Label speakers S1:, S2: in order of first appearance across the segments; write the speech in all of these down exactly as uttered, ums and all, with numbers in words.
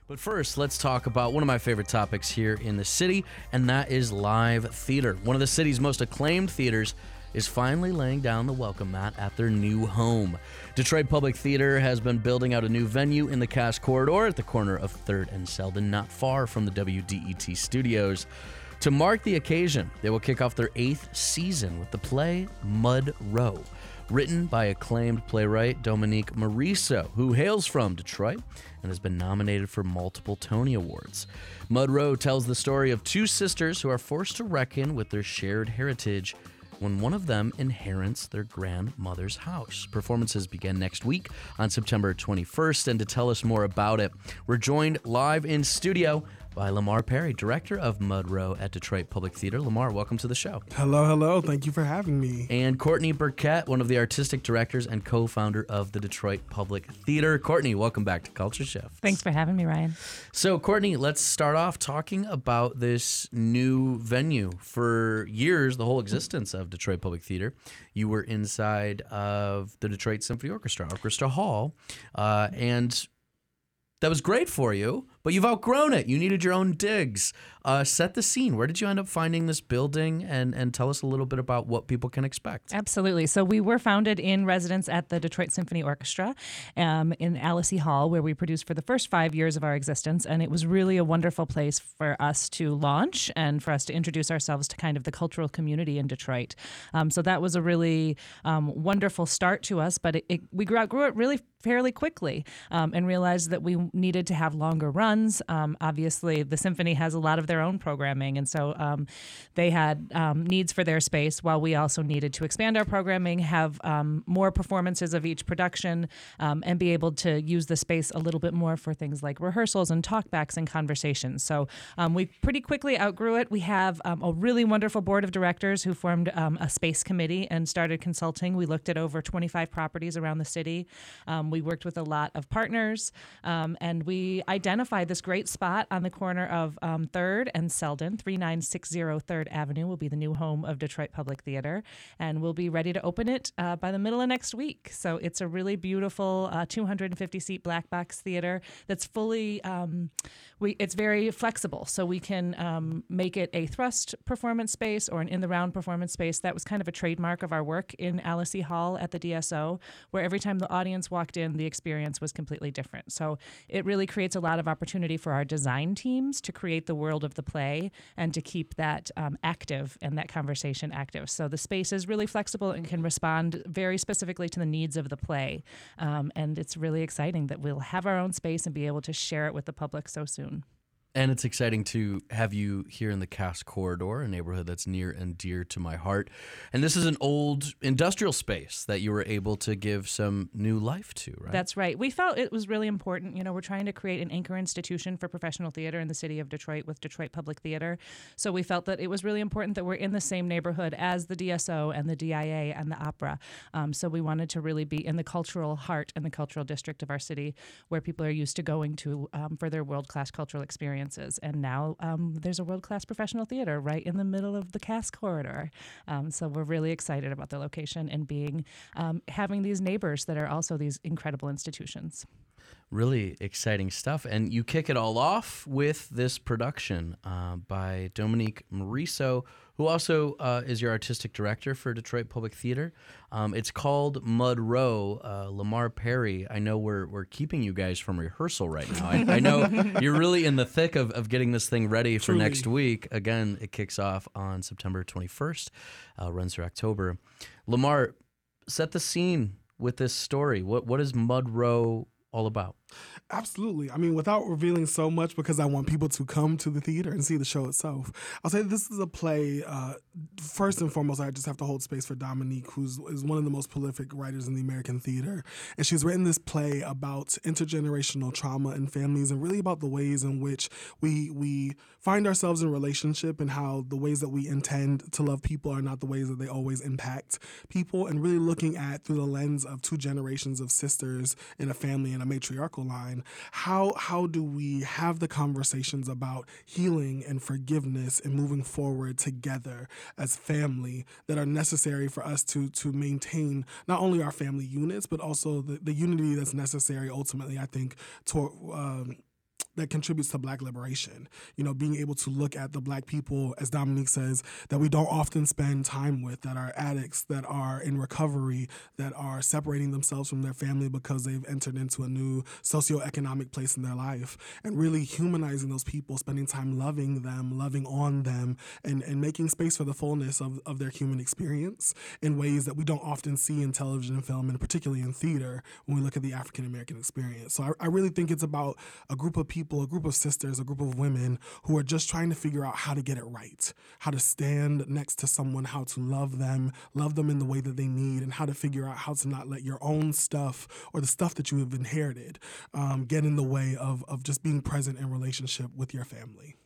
S1: But first, let's talk about one of my favorite topics here in the city, and that is live theater. One of the city's most acclaimed theaters is finally laying down the welcome mat at their new home. Detroit Public Theater has been building out a new venue in the Cass Corridor at the corner of third and Selden, not far from the W D E T studios. To mark the occasion, they will kick off their eighth season with the play Mud Row, written by acclaimed playwright Dominique Morisseau, who hails from Detroit and has been nominated for multiple Tony Awards. Mud Row tells the story of two sisters who are forced to reckon with their shared heritage when one of them inherits their grandmother's house. Performances begin next week on September twenty-first, and to tell us more about it, we're joined live in studio by Lamar Perry, director of Mud Row at Detroit Public Theater. Lamar, welcome to the show.
S2: Hello, hello. Thank you for having me.
S1: And Courtney Burkett, one of the artistic directors and co-founder of the Detroit Public Theater. Courtney, welcome back to Culture Shift.
S3: Thanks for having me, Ryan.
S1: So, Courtney, let's start off talking about this new venue. For years, the whole existence of Detroit Public Theater, you were inside of the Detroit Symphony Orchestra, Orchestra Hall, uh, and that was great for you, but you've outgrown it. You needed your own digs. Uh, set the scene. Where did you end up finding this building? And, and tell us a little bit about what people can expect.
S3: Absolutely. So we were founded in residence at the Detroit Symphony Orchestra um, in Alice Hall, where we produced for the first five years of our existence. And it was really a wonderful place for us to launch and for us to introduce ourselves to kind of the cultural community in Detroit. Um, so that was a really um, wonderful start to us, but it, it, we grew, grew it really fairly quickly um, and realized that we needed to have longer runs. Um, obviously, the symphony has a lot of their own programming, and so um, they had um, needs for their space, while we also needed to expand our programming, have um, more performances of each production, um, and be able to use the space a little bit more for things like rehearsals and talkbacks and conversations. So um, we pretty quickly outgrew it. We have um, a really wonderful board of directors who formed um, a space committee and started consulting. We looked at over twenty-five properties around the city. Um, we worked with a lot of partners, um, and we identified this great spot on the corner of um, third and Selden. thirty-nine sixty third Avenue will be the new home of Detroit Public Theater, and we'll be ready to open it uh, by the middle of next week. So it's a really beautiful uh, two hundred fifty seat black box theater that's fully, um, we it's very flexible. So we can um, make it a thrust performance space or an in-the-round performance space. That was kind of a trademark of our work in Alice Hall at the D S O, where every time the audience walked in, the experience was completely different. So it really creates a lot of opportunity for our design teams to create the world of the play and to keep that um, active and that conversation active. So the space is really flexible and can respond very specifically to the needs of the play. Um, and it's really exciting that we'll have our own space and be able to share it with the public so soon.
S1: And it's exciting to have you here in the Cass Corridor, a neighborhood that's near and dear to my heart. And this is an old industrial space that you were able to give some new life to, right?
S3: That's right. We felt it was really important. You know, we're trying to create an anchor institution for professional theater in the city of Detroit with Detroit Public Theater. So we felt that it was really important that we're in the same neighborhood as the D S O and the D I A and the opera. Um, so we wanted to really be in the cultural heart and the cultural district of our city, where people are used to going to um, for their world-class cultural experience. And now um, there's a world-class professional theater right in the middle of the Cass Corridor. Um, so we're really excited about the location and being um, having these neighbors that are also these incredible institutions.
S1: Really exciting stuff. And you kick it all off with this production uh, by Dominique Morisseau, who also uh, is your artistic director for Detroit Public Theater. Um, it's called Mud Row. Uh, Lamar Perry, I know we're we're keeping you guys from rehearsal right now. I, I know you're really in the thick of, of getting this thing ready for
S2: Truly.
S1: next week. Again, it kicks off on September twenty-first, uh, runs through October. Lamar, set the scene with this story. What What is Mud Row all about?
S2: Absolutely. I mean, without revealing so much, because I want people to come to the theater and see the show itself, I'll say this is a play. Uh, first and foremost, I just have to hold space for Dominique, who is one of the most prolific writers in the American theater. And she's written this play about intergenerational trauma in families, and really about the ways in which we we find ourselves in relationship, and how the ways that we intend to love people are not the ways that they always impact people, and really looking at, through the lens of two generations of sisters in a family in a matriarchal line, how how do we have the conversations about healing and forgiveness and moving forward together as family that are necessary for us to to maintain not only our family units, but also the, the unity that's necessary ultimately, I think, to um, that contributes to Black liberation. You know, being able to look at the Black people, as Dominique says, that we don't often spend time with, that are addicts, that are in recovery, that are separating themselves from their family because they've entered into a new socioeconomic place in their life, and really humanizing those people, spending time loving them, loving on them, and, and making space for the fullness of, of their human experience in ways that we don't often see in television and film, and particularly in theater when we look at the African American experience. So I, I really think it's about a group of people, a group of sisters, a group of women who are just trying to figure out how to get it right, how to stand next to someone, how to love them, love them in the way that they need, and how to figure out how to not let your own stuff or the stuff that you have inherited um, get in the way of, of just being present in relationship with your family.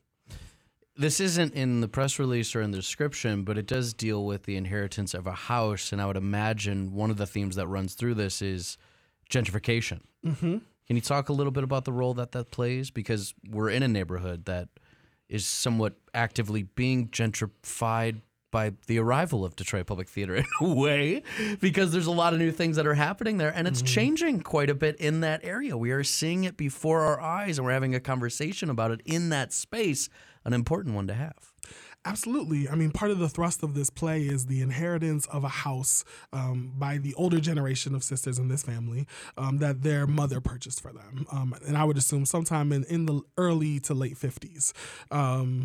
S1: This isn't in the press release or in the description, but it does deal with the inheritance of a house, and I would imagine one of the themes that runs through this is gentrification.
S2: Mm-hmm.
S1: Can you talk a little bit about the role that that plays? Because we're in a neighborhood that is somewhat actively being gentrified by the arrival of Detroit Public Theater in a way, because there's a lot of new things that are happening there, and it's mm-hmm. changing quite a bit in that area. We are seeing it before our eyes, and we're having a conversation about it in that space, an important one to have.
S2: Absolutely. I mean, part of the thrust of this play is the inheritance of a house um, by the older generation of sisters in this family um, that their mother purchased for them. Um, and I would assume sometime in, in the early to late fifties. Um,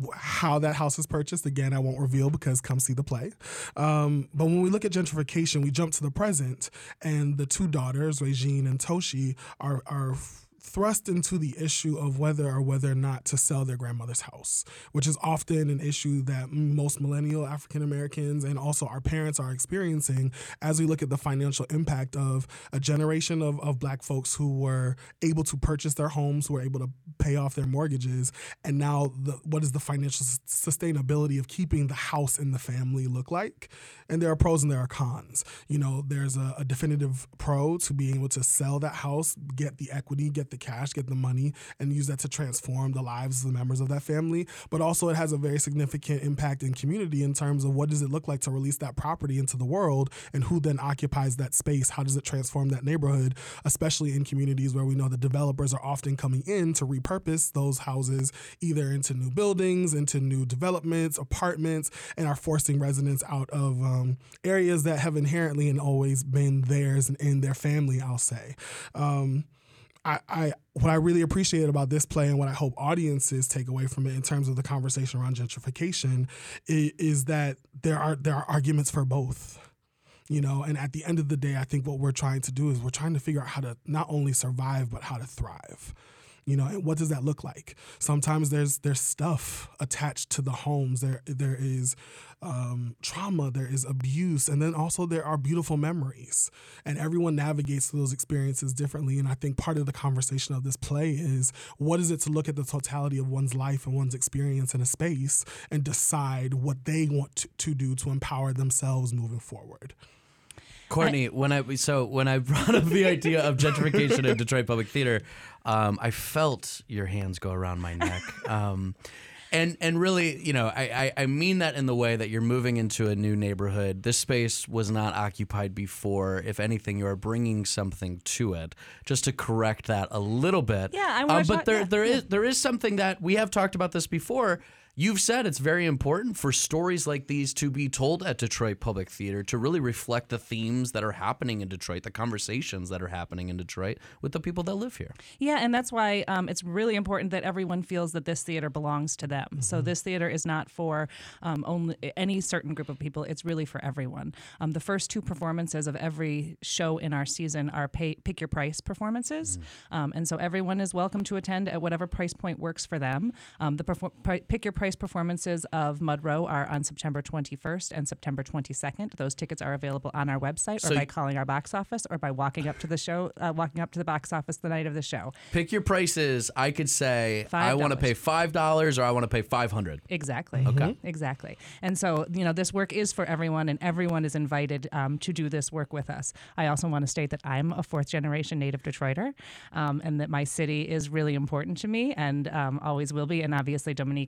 S2: How that house is purchased, again, I won't reveal because come see the play. Um, but when we look at gentrification, we jump to the present, and the two daughters, Regine and Toshi, are are thrust into the issue of whether or whether or not to sell their grandmother's house, which is often an issue that most millennial African Americans and also our parents are experiencing as we look at the financial impact of a generation of, of Black folks who were able to purchase their homes, who were able to pay off their mortgages, and now the, what is the financial sustainability of keeping the house in the family look like? And there are pros and there are cons. You know, there's a, a definitive pro to being able to sell that house, get the equity, get the cash, get the money, and use that to transform the lives of the members of that family. But also it has a very significant impact in community in terms of what does it look like to release that property into the world, and who then occupies that space? How does it transform that neighborhood, especially in communities where we know the developers are often coming in to repurpose those houses either into new buildings, into new developments, apartments, and are forcing residents out of um, areas that have inherently and always been theirs and in their family, I'll say. Um, I, I what I really appreciate about this play, and what I hope audiences take away from it in terms of the conversation around gentrification, is, is that there are there are arguments for both. You know, and at the end of the day, I think what we're trying to do is we're trying to figure out how to not only survive, but how to thrive. You know, and what does that look like? Sometimes there's there's stuff attached to the homes. There there is um, trauma, there is abuse, and then also there are beautiful memories. And everyone navigates those experiences differently. And I think part of the conversation of this play is what is it to look at the totality of one's life and one's experience in a space and decide what they want to, to do to empower themselves moving forward.
S1: Courtney, I, when I so when I brought up the idea of gentrification in Detroit Public Theater, um, I felt your hands go around my neck, um, and and really, you know, I, I I mean that in the way that you're moving into a new neighborhood. This space was not occupied before. If anything, you are bringing something to it, just to correct that a little bit.
S3: Yeah, I
S1: um,
S3: want
S1: But
S3: talk,
S1: there
S3: yeah.
S1: there is there is something that we have talked about this before. You've said it's very important for stories like these to be told at Detroit Public Theater, to really reflect the themes that are happening in Detroit, the conversations that are happening in Detroit with the people that live here.
S3: Yeah, and that's why um, it's really important that everyone feels that this theater belongs to them. Mm-hmm. So this theater is not for um, only any certain group of people. It's really for everyone. Um, the first two performances of every show in our season are pay, pick your price performances. Mm-hmm. Um, and so everyone is welcome to attend at whatever price point works for them. Um, the perfor- pri- pick your price performances of Mud Row are on September twenty-first and September twenty-second. Those tickets are available on our website,
S1: so
S3: or by calling our box office, or by walking up to the show, uh, walking up to the box office the night of the show.
S1: Pick your prices. I could say
S3: five dollars.
S1: I want to pay five dollars or I want to pay five hundred dollars.
S3: Exactly.
S1: Okay.
S3: Exactly. And so, you know, this work is for everyone, and everyone is invited um, to do this work with us. I also want to state that I'm a fourth generation native Detroiter, um, and that my city is really important to me, and um, always will be. And obviously Dominique is also a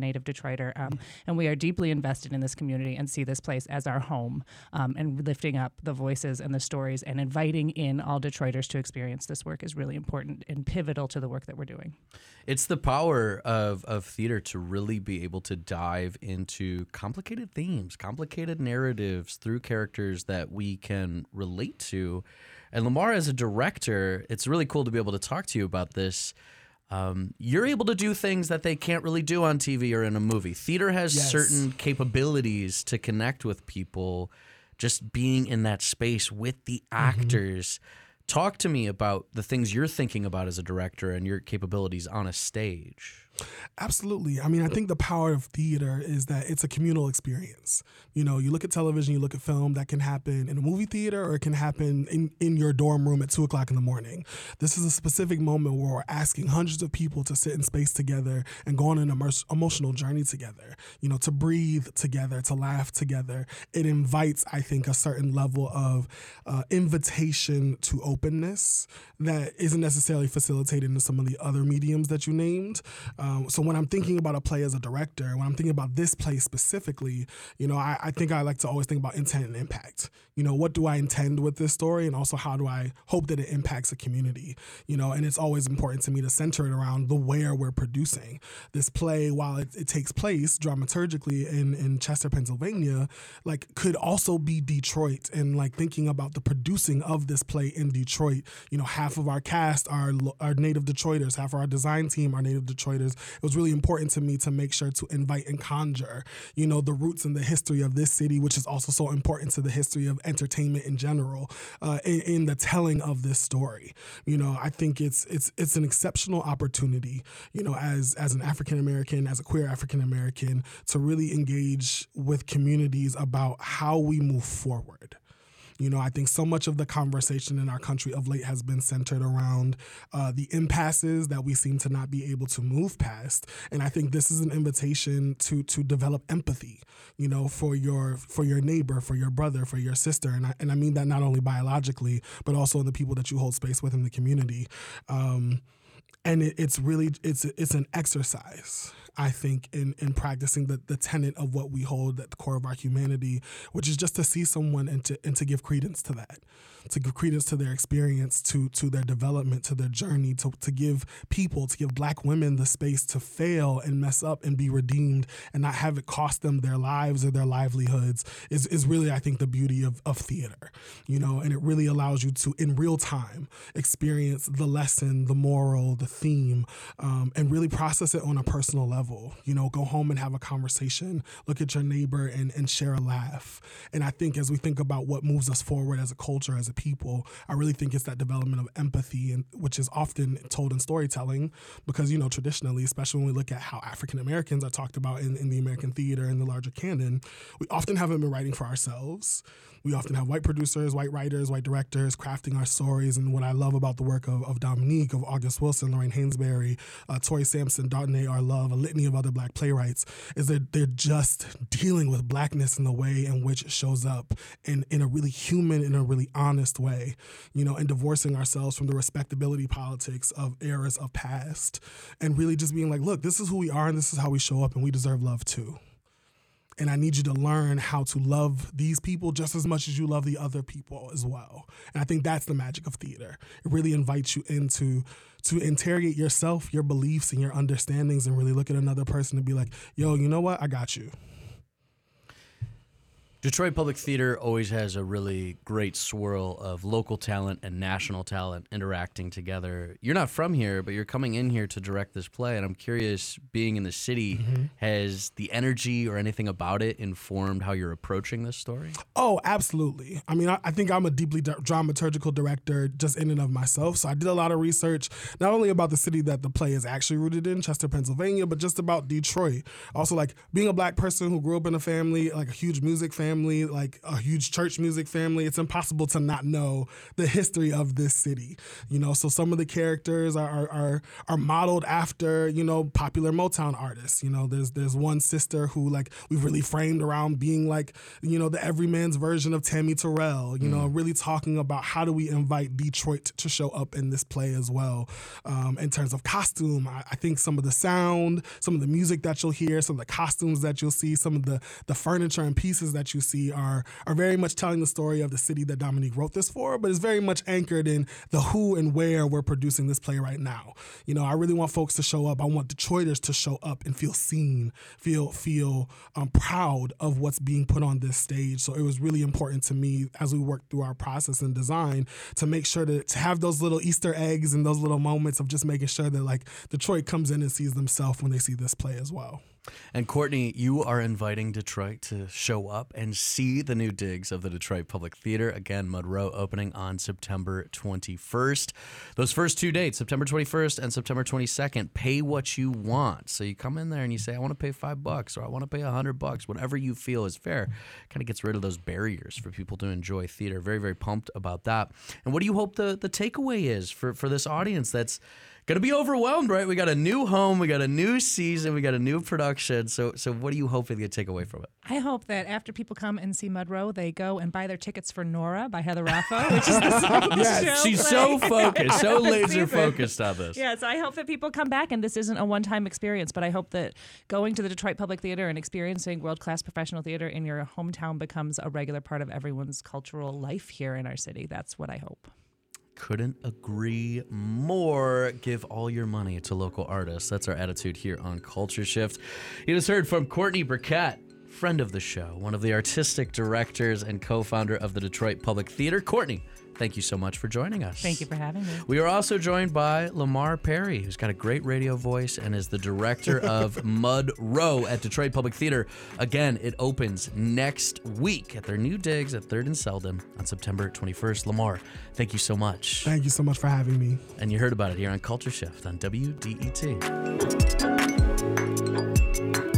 S3: native Detroiter. Um, and we are deeply invested in this community and see this place as our home, um, and lifting up the voices and the stories and inviting in all Detroiters to experience this work is really important and pivotal to the work that we're doing.
S1: It's the power of, of theater to really be able to dive into complicated themes, complicated narratives through characters that we can relate to. And Lamar, as a director, it's really cool to be able to talk to you about this. Um, you're able to do things that they can't really do on T V or in a movie. Theater has
S2: Yes.
S1: certain capabilities to connect with people, just being in that space with the actors. Talk to me about the things you're thinking about as a director and your capabilities on a stage.
S2: Absolutely. I mean, I think the power of theater is that it's a communal experience. You know, you look at television, you look at film, that can happen in a movie theater or it can happen in, in your dorm room at two o'clock in the morning. This is a specific moment where we're asking hundreds of people to sit in space together and go on an immer- emotional journey together, you know, to breathe together, to laugh together. It invites, I think, a certain level of uh, invitation to openness that isn't necessarily facilitated in some of the other mediums that you named. Um, so when I'm thinking about a play as a director, when I'm thinking about this play specifically, you know, I, I think I like to always think about intent and impact. You know, what do I intend with this story? And also how do I hope that it impacts a community? You know, and it's always important to me to center it around the where we're producing. This play, while it, it takes place dramaturgically in, in Chester, Pennsylvania, like could also be Detroit, and like thinking about the producing of this play in Detroit. You know, half of our cast are, are native Detroiters, half of our design team are native Detroiters. It was really important to me to make sure to invite and conjure, you know, the roots and the history of this city, which is also so important to the history of entertainment in general, uh, in, in the telling of this story. You know, I think it's it's it's an exceptional opportunity, you know, as as an African American, as a queer African American, to really engage with communities about how we move forward. You know, I think so much of the conversation in our country of late has been centered around uh, the impasses that we seem to not be able to move past. And I think this is an invitation to to develop empathy, you know, for your for your neighbor, for your brother, for your sister. And I, and I mean that not only biologically, but also in the people that you hold space with in the community. Um, and it, it's really, it's it's an exercise, I think, in, in practicing the, the tenet of what we hold at the core of our humanity, which is just to see someone and to and to give credence to that, to give credence to their experience, to to their development, to their journey, to, to give people, to give Black women the space to fail and mess up and be redeemed and not have it cost them their lives or their livelihoods is, is really, I think, the beauty of, of theater, you know, and it really allows you to, in real time, experience the lesson, the moral, the theme, um, and really process it on a personal level. You know, go home and have a conversation, look at your neighbor and, and share a laugh. And I think as we think about what moves us forward as a culture, as a people, I really think it's that development of empathy, and which is often told in storytelling because, you know, traditionally, especially when we look at how African Americans are talked about in, in the American theater and the larger canon, we often haven't been writing for ourselves. We often have white producers, white writers, white directors crafting our stories. And what I love about the work of, of Dominique, of August Wilson, Lorraine Hainsbury, uh, Tori Sampson, Darnay R. Love, a litany of other Black playwrights, is that they're just dealing with Blackness in the way in which it shows up in, in a really human, in a really honest way, you know, and divorcing ourselves from the respectability politics of eras of past and really just being like, look, this is who we are and this is how we show up and we deserve love too. And I need you to learn how to love these people just as much as you love the other people as well. And I think that's the magic of theater. It really invites you into to interrogate yourself, your beliefs, and your understandings, and really look at another person and be like, yo, you know what? I got you.
S1: Detroit Public Theater always has a really great swirl of local talent and national talent interacting together. You're not from here, but you're coming in here to direct this play, and I'm curious, being in the city, mm-hmm. has the energy or anything about it informed how you're approaching this story?
S2: Oh, absolutely. I mean, I, I think I'm a deeply d- dramaturgical director just in and of myself, so I did a lot of research, not only about the city that the play is actually rooted in, Chester, Pennsylvania, but just about Detroit. Also, like, being a Black person who grew up in a family, like a huge music family, family, like a huge church music family, it's impossible to not know the history of this city. You know, so some of the characters are are are, are modeled after, you know, popular Motown artists. You know, there's there's one sister who like we've really framed around being like, you know, the everyman's version of Tammy Terrell. You mm. know, really talking about how do we invite Detroit to show up in this play as well. Um, in terms of costume, I, I think some of the sound, some of the music that you'll hear, some of the costumes that you'll see, some of the the furniture and pieces that you see are are very much telling the story of the city that Dominique wrote this for, but it's very much anchored in the who and where we're producing this play right now. You know, I really want folks to show up. I want Detroiters to show up and feel seen, feel feel um, proud of what's being put on this stage. So it was really important to me as we worked through our process and design to make sure to, to have those little Easter eggs and those little moments of just making sure that like Detroit comes in and sees themselves when they see this play as well.
S1: And Courtney, you are inviting Detroit to show up and see the new digs of the Detroit Public Theater. Again, Mud Row opening on September twenty-first. Those first two dates, September twenty-first and September twenty-second, pay what you want. So you come in there and you say, I want to pay five bucks or I want to pay a hundred bucks, whatever you feel is fair. Kind of gets rid of those barriers for people to enjoy theater. Very, very pumped about that. And what do you hope the, the takeaway is for, for this audience that's going to be overwhelmed, right? We got a new home, we got a new season, we got a new production. So so what are you hoping to take away from it?
S3: I hope that after people come and see Mud Row, they go and buy their tickets for Nora by Heather Raffo, which is the second
S1: yes,
S3: show.
S1: She's
S3: play.
S1: so focused, so laser focused on this.
S3: Yeah, so I hope that people come back and this isn't a one-time experience, but I hope that going to the Detroit Public Theater and experiencing world-class professional theater in your hometown becomes a regular part of everyone's cultural life here in our city. That's what I hope.
S1: Couldn't agree more. Give all your money to local artists. That's our attitude here on Culture Shift. You just heard from Courtney Burkett, friend of the show, one of the artistic directors and co-founder of the Detroit Public Theater. Courtney, thank you so much for joining us.
S3: Thank you for having me.
S1: We are also joined by Lamar Perry, who's got a great radio voice and is the director of Mud Row at Detroit Public Theater. Again, it opens next week at their new digs at third and Selden on September twenty-first. Lamar, thank you so much.
S2: Thank you so much for having me.
S1: And you heard about it here on Culture Shift on W D E T.